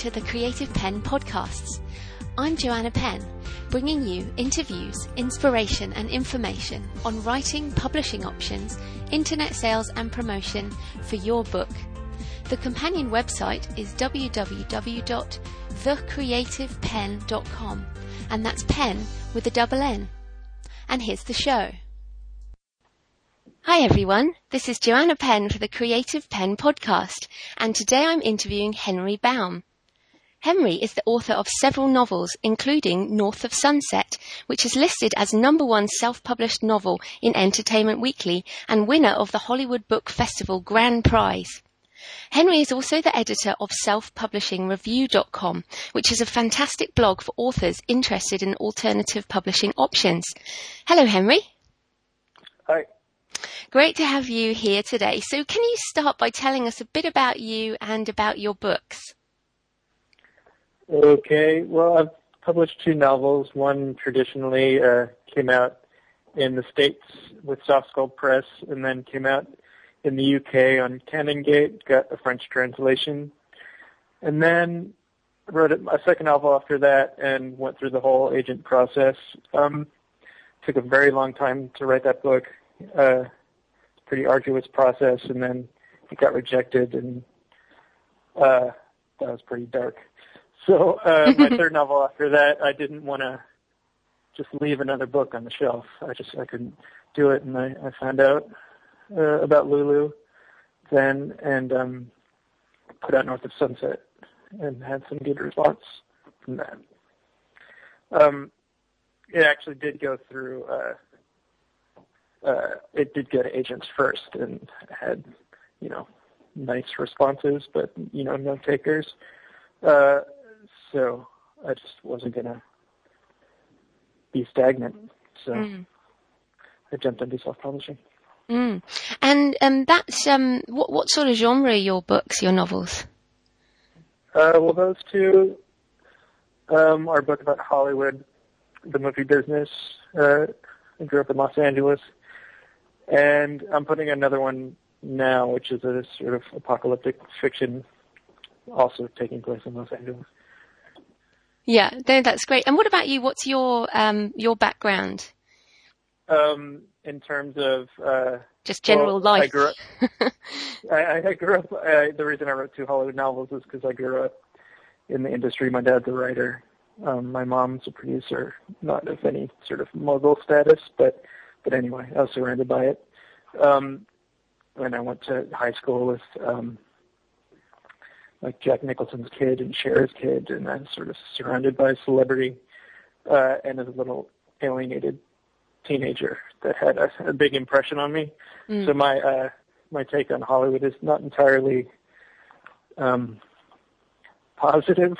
to the Creative Penn podcasts. I'm Joanna Penn, bringing you interviews, inspiration and information on writing, publishing options, internet sales and promotion for your book. The companion website is www.thecreativepenn.com, and that's Penn with a double N. And here's the show. Hi everyone, this is Joanna Penn for the Creative Penn podcast, and today I'm interviewing Henry Baum. Henry is the author of several novels, including North of Sunset, which is listed as #1 self-published novel in Entertainment Weekly and winner of the Hollywood Book Festival Grand Prize. Henry is also the editor of self-publishingreview.com, which is a fantastic blog for authors interested in alternative publishing options. Hello, Henry. Hi. Great to have you here today. So can you start by telling us a bit about you and about your books? Okay. Well, I've published 2 novels. One traditionally came out in the States with Soft Skull Press and then came out in the UK on Canongate, got a French translation. And then wrote a second novel after that and went through the whole agent process. Took a very long time to write that book. Pretty arduous process, and then it got rejected, and that was pretty dark. So my third novel after that, I didn't want to just leave another book on the shelf. I couldn't do it, and I found out about Lulu then, and put out North of Sunset, and had some good response from that. It actually did go through. It did go to agents first and had, nice responses, but, no takers. So I just wasn't going to be stagnant. So I jumped into self-publishing. And that's, what sort of genre are your books, your novels? Well, those 2 are a book about Hollywood, the movie business. I grew up in Los Angeles. And I'm putting another one now, which is a sort of apocalyptic fiction, also taking place in Los Angeles. Yeah, that's great. And what about you? What's your background? In terms of just general life. I grew up. The reason I wrote 2 Hollywood novels is because I grew up in the industry. My dad's a writer. My mom's a producer, not of any sort of mogul status, but anyway, I was surrounded by it. When I went to high school with like Jack Nicholson's kid and Cher's kid, and I was sort of surrounded by celebrity, and as a little alienated teenager that had a big impression on me. So my take on Hollywood is not entirely positive.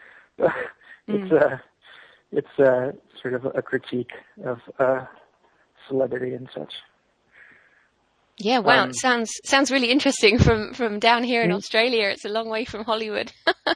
It's sort of a critique of celebrity and such. Yeah, wow, it sounds really interesting from down here in Australia. It's a long way from Hollywood.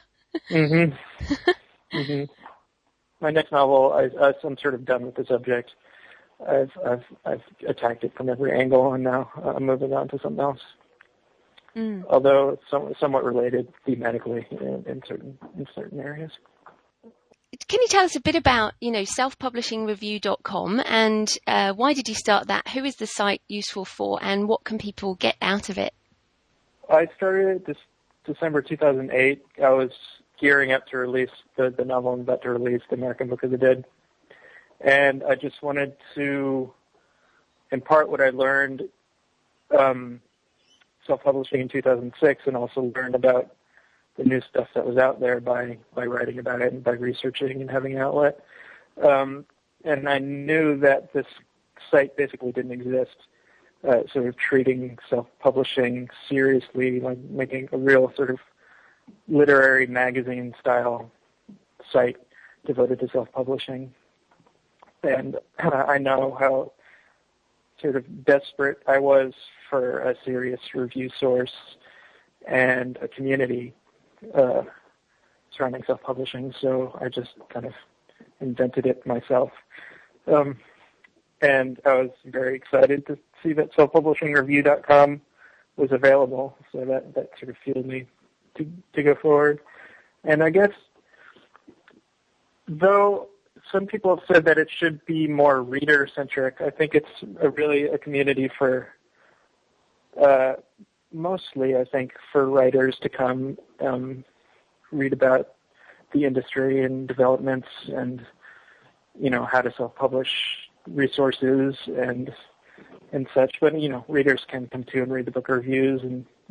My next novel, I'm sort of done with the subject. I've attacked it from every angle, and now I'm moving on to something else. Although it's somewhat related thematically in certain areas. Can you tell us a bit about, self-publishingreview.com, and why did you start that? Who is the site useful for, and what can people get out of it? I started this December 2008. I was gearing up to release the novel I'm about to release, The American Book of the Dead. And I just wanted to impart what I learned self-publishing in 2006, and also learned about the new stuff that was out there by writing about it and by researching and having an outlet. And I knew that this site basically didn't exist, sort of treating self-publishing seriously, like making a real sort of literary magazine-style site devoted to self-publishing. And I know how sort of desperate I was for a serious review source and a community surrounding self-publishing, so I just kind of invented it myself. And I was very excited to see that self-publishingreview.com was available, so that sort of fueled me to go forward. And I guess, though some people have said that it should be more reader-centric, I think it's really a community for, mostly, I think, for writers to come read about the industry and developments and, how to self-publish resources and such. But, readers can come to and read the book reviews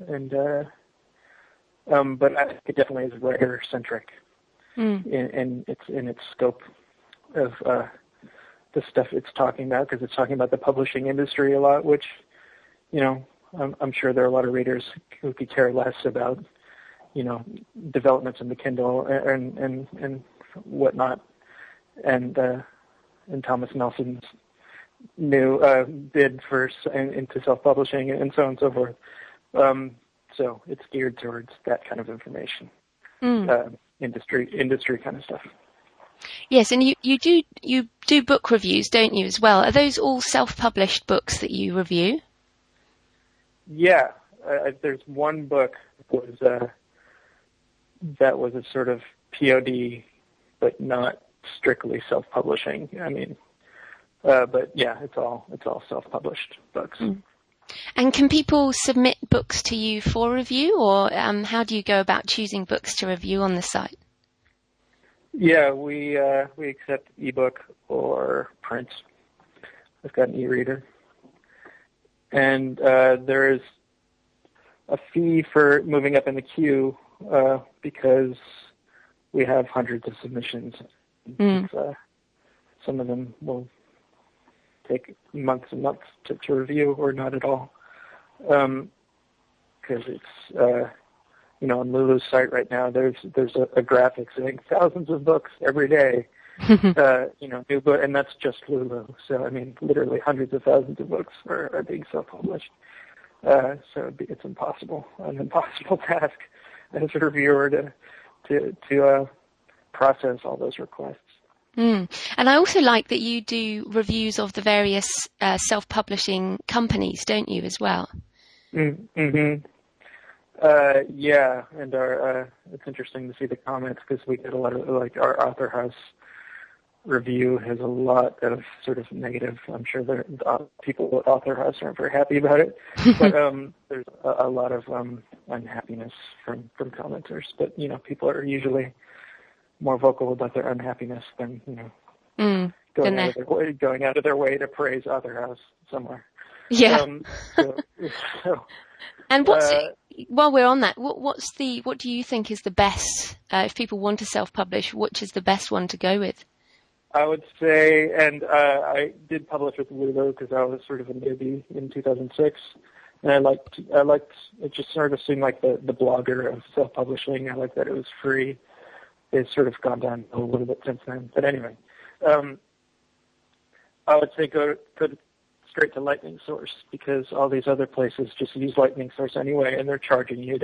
but I think it definitely is writer-centric in its scope of the stuff it's talking about, because it's talking about the publishing industry a lot, which, I'm sure there are a lot of readers who could care less about, developments in the Kindle and whatnot, and Thomas Nelson's new bid into self-publishing and so on and so forth. So it's geared towards that kind of information, industry kind of stuff. Yes, and you do book reviews, don't you, as well? Are those all self-published books that you review? Yeah, there's one book that was a sort of POD, but not strictly self-publishing. I mean, but yeah, it's all self-published books. And can people submit books to you for review, or how do you go about choosing books to review on the site? Yeah, we accept ebook or print. I've got an e-reader, and there is a fee for moving up in the queue because we have hundreds of submissions. Some of them will take months and months to review, or not at all, because it's on Lulu's site right now. There's a graphic saying thousands of books every day, new book, and that's just Lulu. So I mean, literally hundreds of thousands of books are being self-published. So it's an impossible task as a reviewer to process all those requests. And I also like that you do reviews of the various self-publishing companies, don't you, as well? Mm-hmm. Yeah, and it's interesting to see the comments, because we get a lot of, our Author House review has a lot of sort of negative. I'm sure the people at Author House aren't very happy about it, but there's a lot of unhappiness from commenters. But people are usually more vocal about their unhappiness than going out of their way to praise Author House somewhere. Yeah. And while we're on that, what do you think is the best, if people want to self-publish, which is the best one to go with? I would say, and I did publish with Lulu because I was sort of a newbie in 2006, and I liked it. Just sort of seemed like the blogger of self-publishing. I liked that it was free. It's sort of gone down a little bit since then, but anyway, I would say go straight to Lightning Source, because all these other places just use Lightning Source anyway, and they're charging you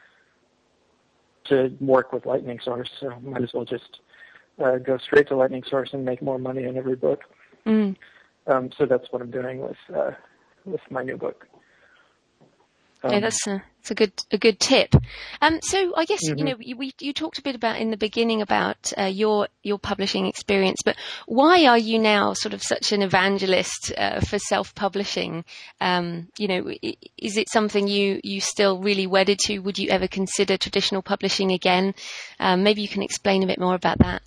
to work with Lightning Source. So might as well just go straight to Lightning Source and make more money in every book. So that's what I'm doing with my new book. Yeah, that's a good tip. So I guess you talked a bit about in the beginning about your publishing experience, but why are you now sort of such an evangelist for self-publishing? Is it something you still really wedded to? Would you ever consider traditional publishing again? Maybe you can explain a bit more about that.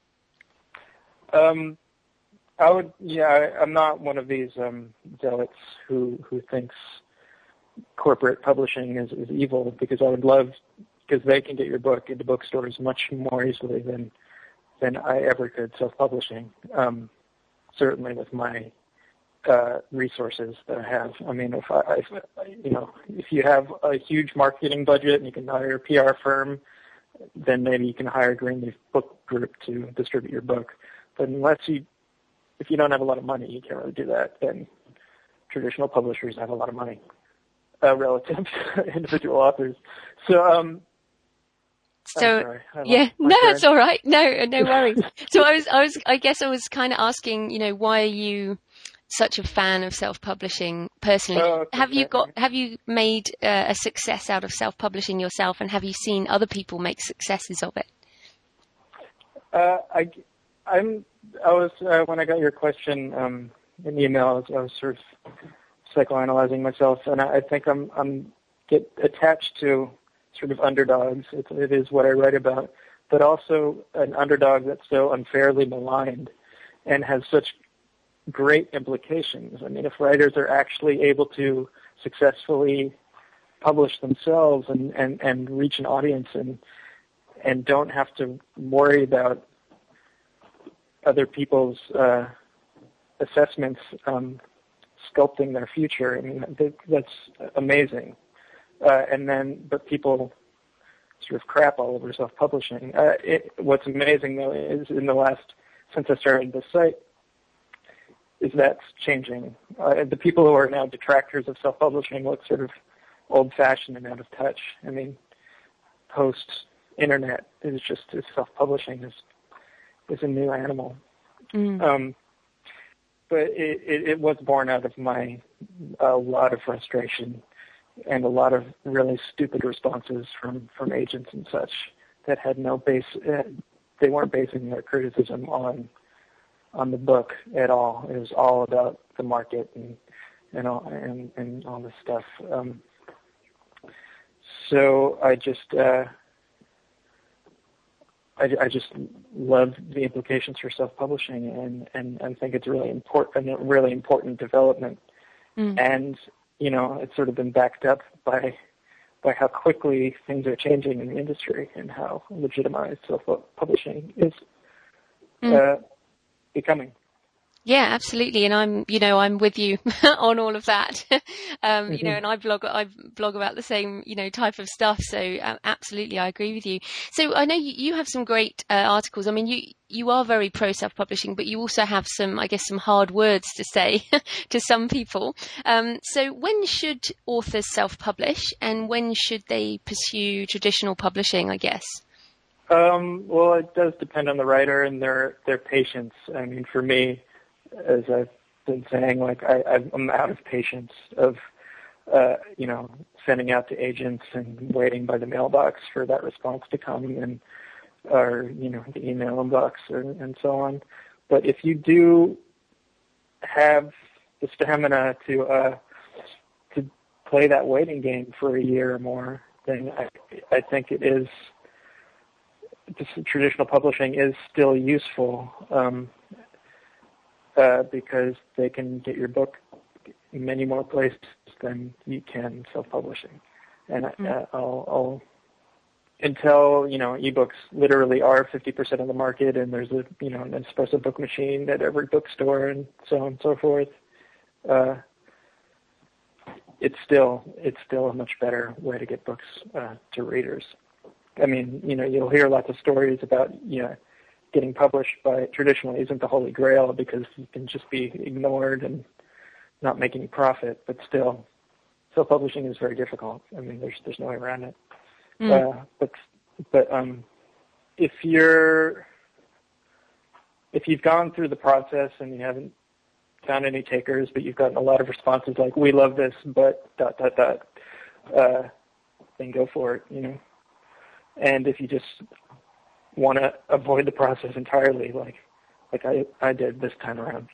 I would. Yeah, I'm not one of these zealots who thinks corporate publishing is evil, because I would love, because they can get your book into bookstores much more easily than I ever could self-publishing. Certainly with my resources that I have. I mean, if you have a huge marketing budget and you can hire a PR firm, then maybe you can hire Greenleaf Book Group to distribute your book. But if you don't have a lot of money, you can't really do that. Then traditional publishers have a lot of money relative to individual authors. So, yeah, no, that's all right. No worries. So I guess I was kind of asking, why are you such a fan of self-publishing personally. Oh, okay. Have you made a success out of self-publishing yourself, and have you seen other people make successes of it? When I got your question in email, I was sort of psychoanalyzing myself, and I think I'm get attached to sort of underdogs. It is what I write about, but also an underdog that's so unfairly maligned and has such great implications. I mean, if writers are actually able to successfully publish themselves and reach an audience and don't have to worry about other people's assessments sculpting their future, I mean, that's amazing. But people sort of crap all over self-publishing. What's amazing, though, is since I started this site, is that's changing. The people who are now detractors of self-publishing look sort of old-fashioned and out of touch. I mean, post-internet is self-publishing is a new animal. But it was born out of a lot of frustration and a lot of really stupid responses from agents and such that had no base. They weren't basing their criticism on the book at all. It was all about the market and all this stuff. So I just love the implications for self-publishing and think it's really important development. And it's sort of been backed up by how quickly things are changing in the industry and how legitimized self-publishing is becoming. Yeah, absolutely, and I'm with you on all of that. And I blog about the same type of stuff. So absolutely, I agree with you. So I know you have some great articles. I mean, you are very pro self-publishing, but you also have some hard words to say to some people. So when should authors self-publish, and when should they pursue traditional publishing, I guess? Well, it does depend on the writer and their patience. I mean, for me, as I've been saying, I'm out of patience of, sending out to agents and waiting by the mailbox for that response to come or the email inbox and so on. But if you do have the stamina to play that waiting game for a year or more, then I think traditional publishing is still useful. Because they can get your book in many more places than you can self-publishing. And I'll until ebooks literally are 50% of the market, and there's an espresso book machine at every bookstore, and so on and so forth. It's still a much better way to get books to readers. I mean, you'll hear lots of stories about getting published by traditionally isn't the holy grail because you can just be ignored and not make any profit. But still, self-publishing is very difficult. I mean, there's no way around it. But if you've gone through the process and you haven't found any takers, but you've gotten a lot of responses like "we love this," but ... then go for it. And if you just want to avoid the process entirely, like I did this time around,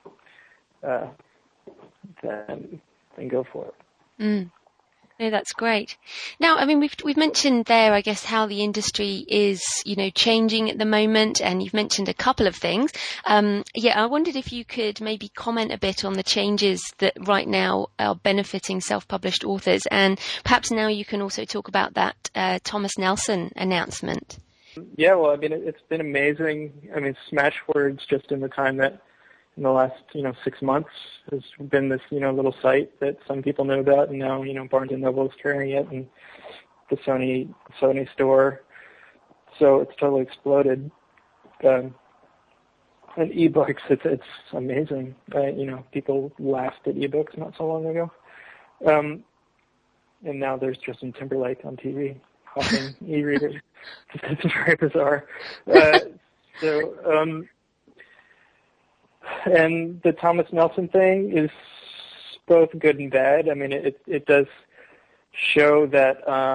then go for it. No, that's great. Now, I mean, we've mentioned there, I guess, how the industry is, changing at the moment, and you've mentioned a couple of things. I wondered if you could maybe comment a bit on the changes that right now are benefiting self-published authors, and perhaps now you can also talk about that Thomas Nelson announcement. Yeah, well, I mean, it's been amazing. I mean, Smashwords, just in the time that in the last, 6 months has been this, little site that some people know about, and now, Barnes & Noble is carrying it, and the Sony store. So it's totally exploded. And ebooks, it's amazing. People laughed at ebooks not so long ago. And now there's Justin Timberlake on TV hawking e-readers. It's very bizarre. And the Thomas Nelson thing is both good and bad. I mean, it does show that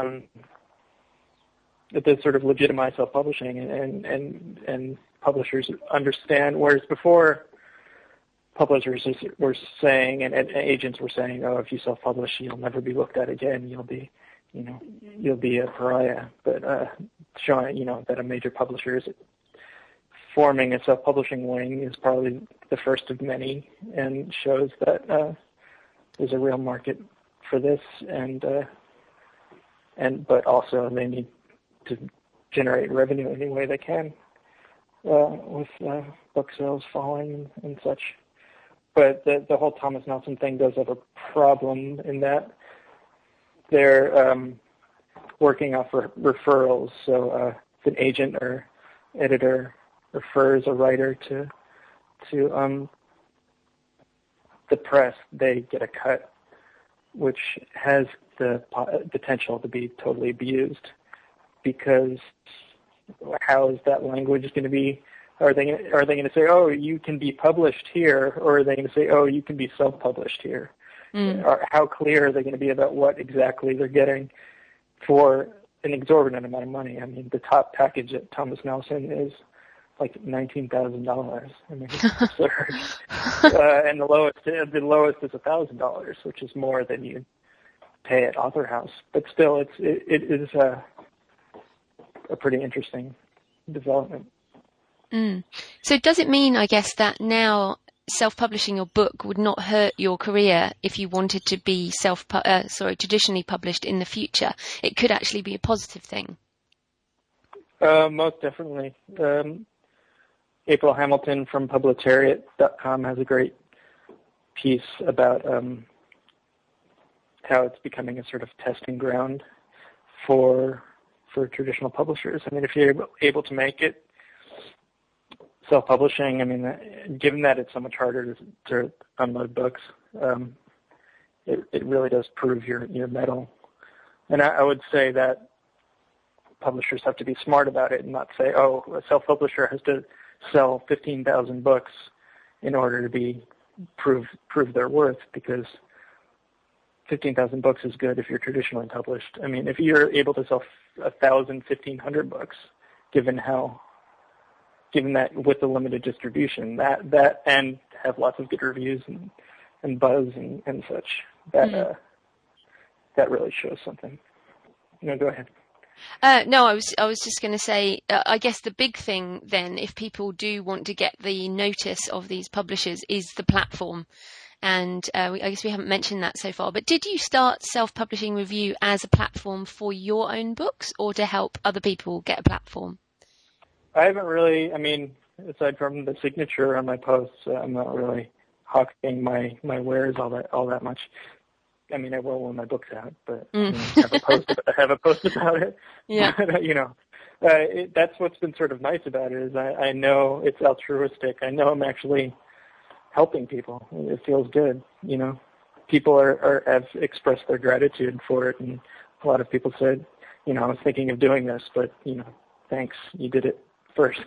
it does sort of legitimize self-publishing, and publishers understand, whereas before publishers were saying, and agents were saying, oh, if you self-publish, you'll never be looked at again. You'll be a pariah. But showing, that a major publisher is forming a self-publishing wing is probably the first of many, and shows that there's a real market for this, but also they need to generate revenue any way they can, with book sales falling and such. But the whole Thomas Nelson thing does have a problem in that they're working off referrals. So if an agent or editor refers a writer to the press, they get a cut, which has the potential to be totally abused, because how is that language going to be? Are they going to say, oh, you can be published here, or are they going to say, oh, you can be self-published here? Or how clear are they going to be about what exactly they're getting for an exorbitant amount of money? I mean, the top package at Thomas Nelson is like $19,000. I mean, it's absurd. And the lowest is $1,000, which is more than you pay at Author House. But still, it is a pretty interesting development. So does it mean, I guess, that now self-publishing your book would not hurt your career if you wanted to be traditionally published in the future? It could actually be a positive thing. Most definitely. April Hamilton from Publitariat.com has a great piece about how it's becoming a sort of testing ground for traditional publishers. I mean, if you're able to make it self-publishing, I mean, given that it's so much harder to unload books, it really does prove your mettle. And I would say that publishers have to be smart about it and not say, oh, a self-publisher has to sell 15,000 books in order to prove their worth, because 15,000 books is good if you're traditionally published. I mean, if you're able to sell 1,000, 1,500 books, given that with the limited distribution, that and have lots of good reviews and buzz and such, that really shows something. Go ahead. No, I was just going to say, I guess the big thing then, if people do want to get the notice of these publishers, is the platform. And I guess we haven't mentioned that so far. But did you start Self-Publishing Review as a platform for your own books, or to help other people get a platform? I haven't really, I mean, aside from the signature on my posts, I'm not really hawking my wares all that much. I mean, I will when my book's out, but have a post about it. Yeah. But, that's what's been sort of nice about it, is I know it's altruistic. I know I'm actually helping people. It feels good. People have expressed their gratitude for it, and a lot of people said, I was thinking of doing this, but thanks, you did it first.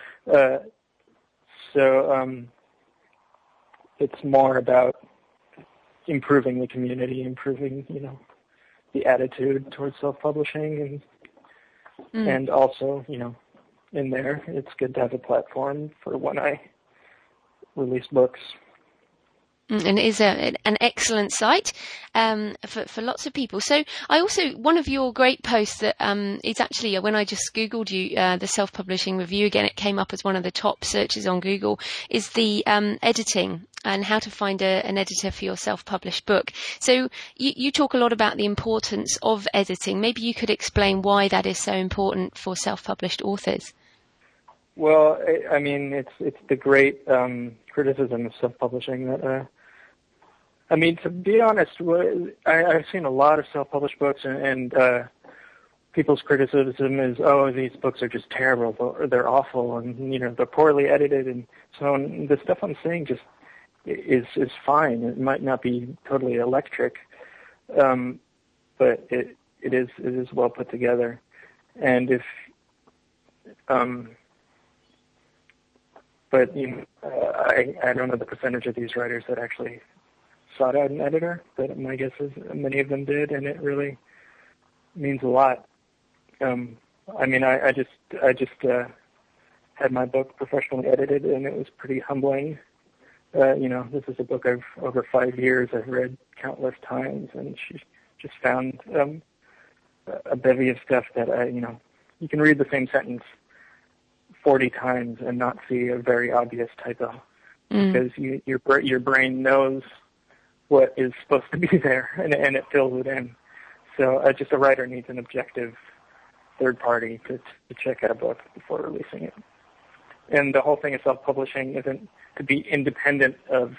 So it's more about improving the community, improving, the attitude towards self-publishing, and also, in there, it's good to have a platform for when I release books. And it is an excellent site for lots of people. So one of your great posts that is actually, when I just Googled you, the Self-Publishing Review again, it came up as one of the top searches on Google, is the editing and how to find an editor for your self-published book. So you talk a lot about the importance of editing. Maybe you could explain why that is so important for self-published authors. Well, I mean, it's the great criticism of self-publishing that I mean, to be honest, I've seen a lot of self-published books, and people's criticism is, oh, these books are just terrible, or they're awful, and they're poorly edited, and so on. The stuff I'm saying just is fine. It might not be totally electric, but it is well put together. And if But I don't know the percentage of these writers that actually sought out an editor, but my guess is many of them did, and it really means a lot. I just had my book professionally edited, and it was pretty humbling. This is a book of over 5 years I've read countless times, and she just found a bevy of stuff that you can read the same sentence 40 times and not see a very obvious typo, because your brain knows what is supposed to be there, and it fills it in. So just a writer needs an objective third party to check out a book before releasing it. And the whole thing of self-publishing isn't to be independent of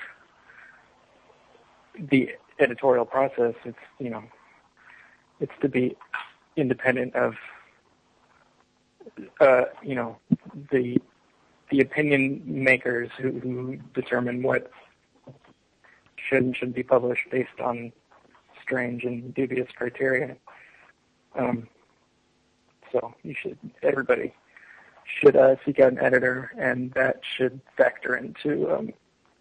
the editorial process. It's to be independent of the opinion makers who determine what should and shouldn't be published based on strange and dubious criteria. So everybody should seek out an editor, and that should factor into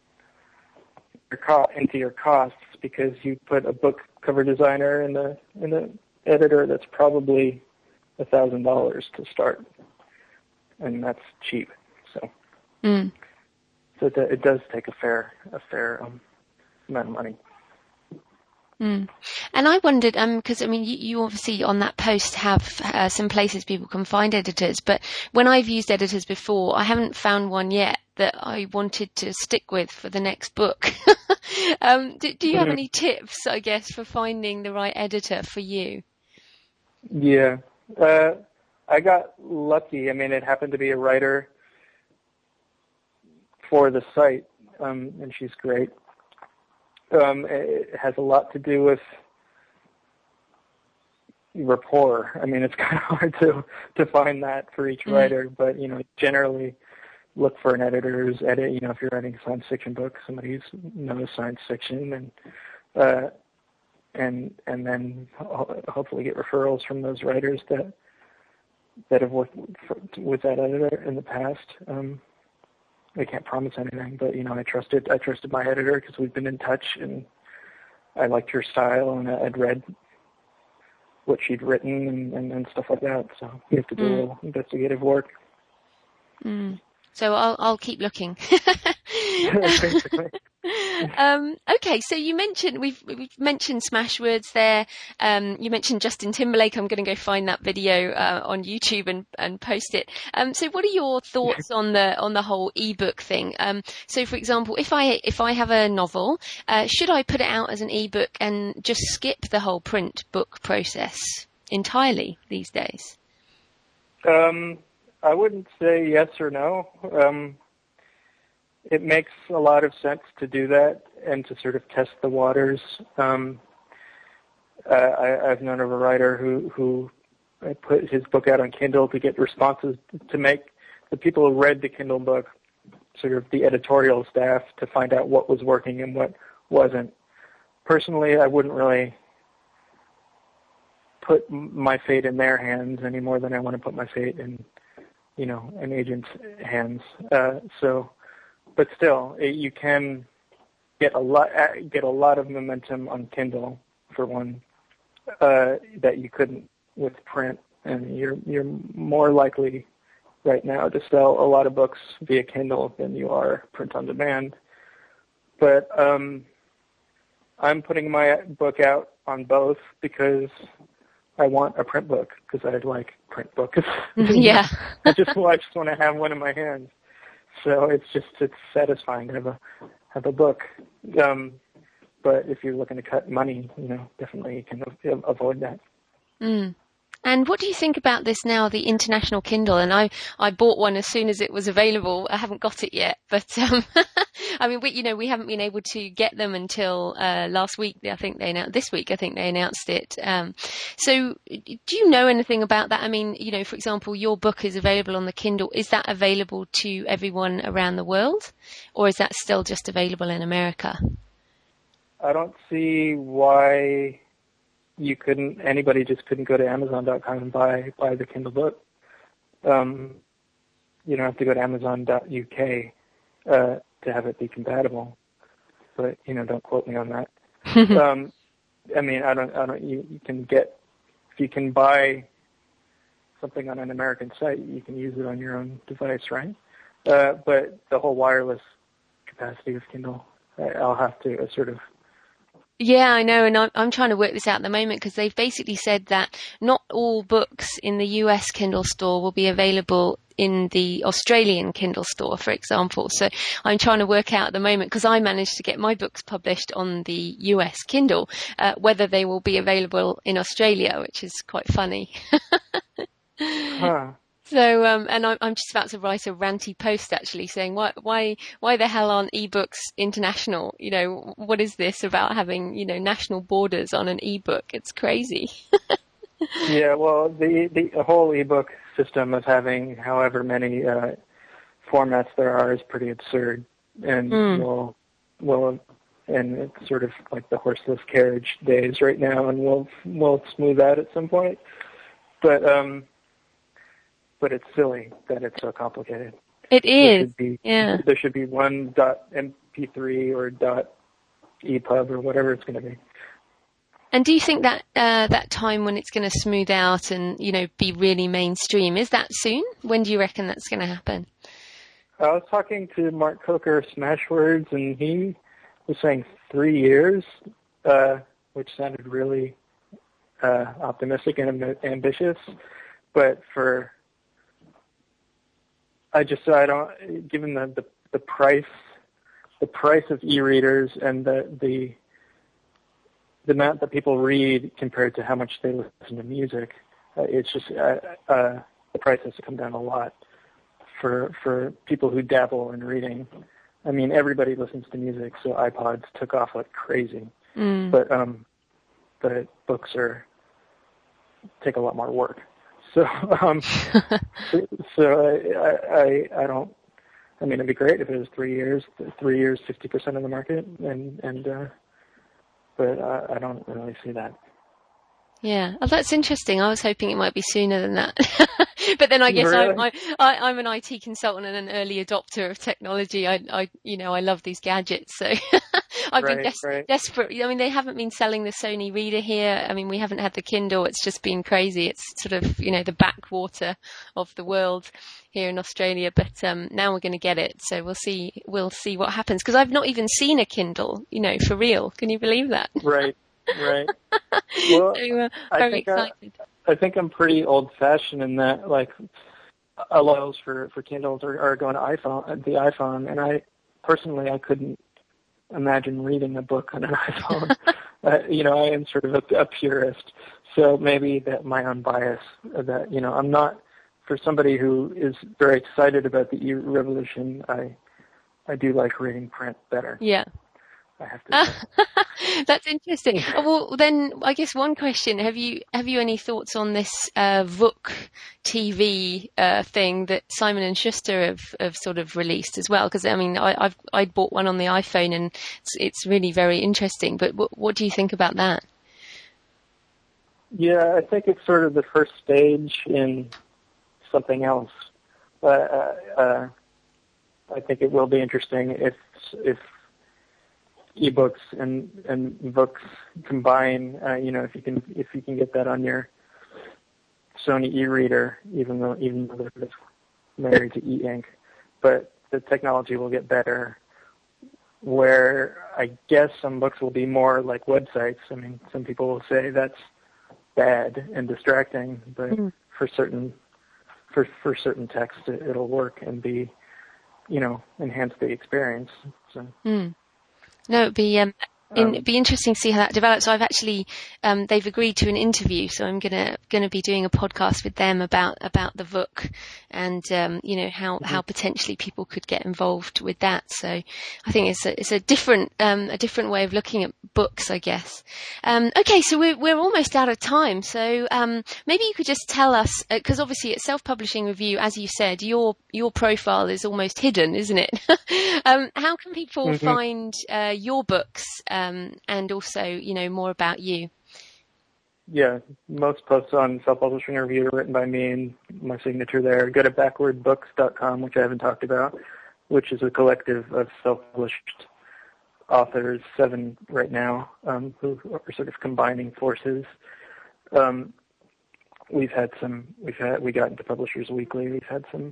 your costs, because you put a book cover designer in the editor, that's probably $1,000 to start, and that's cheap. So, so it does take a fair amount of money. And I wondered, because you obviously on that post have some places people can find editors, but when I've used editors before, I haven't found one yet that I wanted to stick with for the next book. Do you have any tips, I guess, for finding the right editor for you? Yeah, I got lucky. It happened to be a writer for the site, and she's great. It has a lot to do with rapport. It's kind of hard to find that for each writer, but generally look for an editor who's if you're writing a science fiction book, somebody who knows science fiction, and then hopefully get referrals from those writers that have worked with that editor in the past. I can't promise anything, but I trusted my editor because we've been in touch, and I liked her style, and I'd read what she'd written and stuff like that. So you have to do a little investigative work. So I'll keep looking. Okay, so you mentioned we've mentioned Smashwords there. You mentioned Justin Timberlake. I'm going to go find that video on YouTube and post it. So what are your thoughts on the whole ebook thing? So for example, if I have a novel, should I put it out as an ebook and just skip the whole print book process entirely these days? I wouldn't say yes or no. It makes a lot of sense to do that and to sort of test the waters. I've known of a writer who put his book out on Kindle to get responses to make the people who read the Kindle book sort of the editorial staff to find out what was working and what wasn't. Personally, I wouldn't really put my fate in their hands any more than I want to put my fate in an agent's hands. But still, you can get a lot of momentum on Kindle for one that you couldn't with print, and you're more likely right now to sell a lot of books via Kindle than you are print on demand. But I'm putting my book out on both because I want a print book, because I like print books. Yeah. I just want to have one in my hands. So it's satisfying to have a book. But if you're looking to cut money, definitely you can avoid that. And what do you think about this now, the International Kindle? And I bought one as soon as it was available. I haven't got it yet, but we haven't been able to get them until last week. This week I think they announced it. So do you know anything about that? For example, your book is available on the Kindle. Is that available to everyone around the world, or is that still just available in America? I don't see why anybody just couldn't go to Amazon.com and buy the Kindle book. You don't have to go to Amazon.uk to have it be compatible. But don't quote me on that. I mean, I don't. You can get, if you can buy something on an American site, you can use it on your own device, right? But the whole wireless capacity of Kindle, I'll have to sort of. Yeah, I know, and I'm trying to work this out at the moment because they've basically said that not all books in the US Kindle store will be available in the Australian Kindle store, for example. So I'm trying to work out at the moment, because I managed to get my books published on the US Kindle, whether they will be available in Australia, which is quite funny. Huh. So, and I'm just about to write a ranty post actually saying why the hell aren't ebooks international? What is this about having, national borders on an ebook? It's crazy. Yeah, well, the whole ebook system of having however many formats there are is pretty absurd, and will and it's sort of like the horseless carriage days right now, and we'll smooth out at some point, but it's silly that it's so complicated. It is. There should be one .mp3 or .epub or whatever it's going to be. And do you think that that time when it's going to smooth out and, be really mainstream, is that soon? When do you reckon that's going to happen? I was talking to Mark Coker of Smashwords, and he was saying 3 years, which sounded really optimistic and ambitious. But given the price of e-readers and the amount that people read compared to how much they listen to music, it's just the price has to come down a lot for people who dabble in reading. I mean, everybody listens to music, so iPods took off like crazy. But books take a lot more work. So I don't. I mean, it'd be great if it was 3 years. 3 years, 50% of the market, but I don't really see that. Yeah, oh, that's interesting. I was hoping it might be sooner than that. But then I guess really? I'm an IT consultant and an early adopter of technology. I love these gadgets, so I've been desperate. I mean, they haven't been selling the Sony Reader here. I mean, we haven't had the Kindle. It's just been crazy. It's sort of, the backwater of the world here in Australia. But now we're going to get it, so we'll see what happens. Because I've not even seen a Kindle, for real. Can you believe that? Right. Well, so, very excited. I think I'm pretty old-fashioned in that, like, a lot of those for Kindles are going to the iPhone, and I couldn't imagine reading a book on an iPhone. I am sort of a purist, so maybe that my own bias that I'm not, for somebody who is very excited about the e-revolution. I do like reading print better. Yeah. I have to say. That's interesting. Well, then I guess one question: Have you any thoughts on this VOOC TV thing that Simon and Schuster have sort of released as well? Because I mean, I bought one on the iPhone, and it's really very interesting. But what do you think about that? Yeah, I think it's sort of the first stage in something else. I think it will be interesting if ebooks and books combine. If you can get that on your Sony e-reader, even though they're sort of married to e-ink, but the technology will get better. Where I guess some books will be more like websites. I mean, some people will say that's bad and distracting, but for certain texts, it'll work and be, enhance the experience. So. No, it'd be interesting to see how that develops. So I've actually, they've agreed to an interview, so I'm gonna be doing a podcast with them about the VOOC and how potentially people could get involved with that. So I think it's a different way of looking at books, I guess. Okay, so we're almost out of time. So maybe you could just tell us, because obviously at Self-Publishing Review, as you said, your profile is almost hidden, isn't it? How can people find your books? And also, more about you. Yeah, most posts on Self-Publishing Review are written by me and my signature there. Go to backwardbooks.com, which I haven't talked about. which is a collective of self-published authors, 7 right now, who are sort of combining forces. We got into Publishers Weekly. We've had some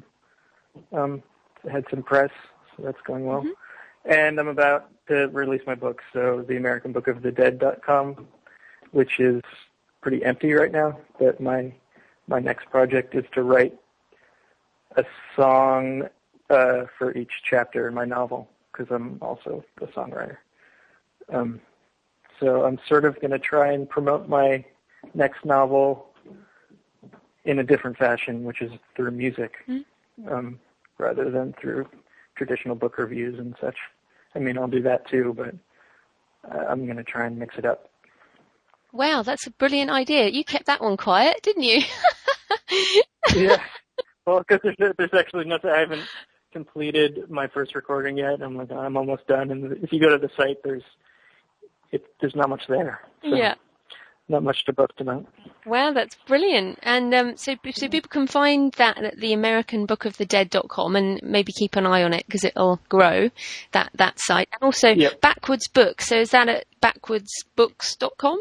press, so that's going well. Mm-hmm. And I'm about to release my book, so theamericanbookofthedead.com, which is pretty empty right now. But my next project is to write a song for each chapter in my novel, because I'm also a songwriter. So I'm sort of going to try and promote my next novel in a different fashion, which is through music, rather than through traditional book reviews and such. I mean, I'll do that too, but I'm going to try and mix it up. Wow, that's a brilliant idea. You kept that one quiet, didn't you? Yeah. Well, because there's actually nothing. I haven't completed my first recording yet. I'm almost done. And if you go to the site, there's not much there. So yeah. Not much to boast about. Wow, that's brilliant. And so people can find that at theamericanbookofthedead.com and maybe keep an eye on it because it'll grow, that site. And also Backwards Books. So is that at backwardsbooks.com?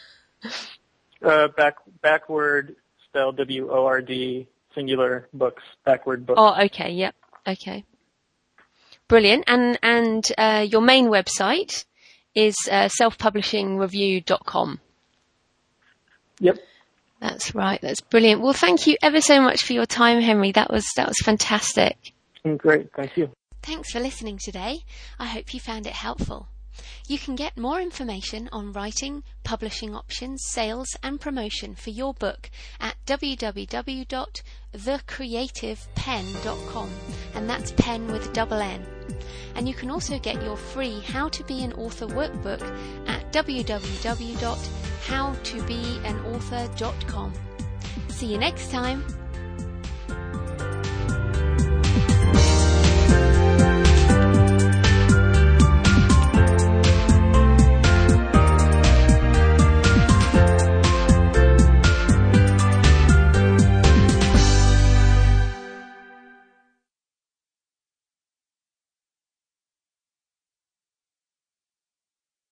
Backward, spelled W-O-R-D, singular, books, Backward Books. Oh, okay, yep, okay. Brilliant. And your main website is selfpublishingreview.com. Yep. That's right. That's brilliant. Well, thank you ever so much for your time, Henry. That was fantastic. Great. Thank you. Thanks for listening today. I hope you found it helpful. You can get more information on writing, publishing options, sales and promotion for your book at www.thecreativepenn.com, and that's pen with double N. And you can also get your free How to Be an Author workbook at www.howtobeanauthor.com. See you next time.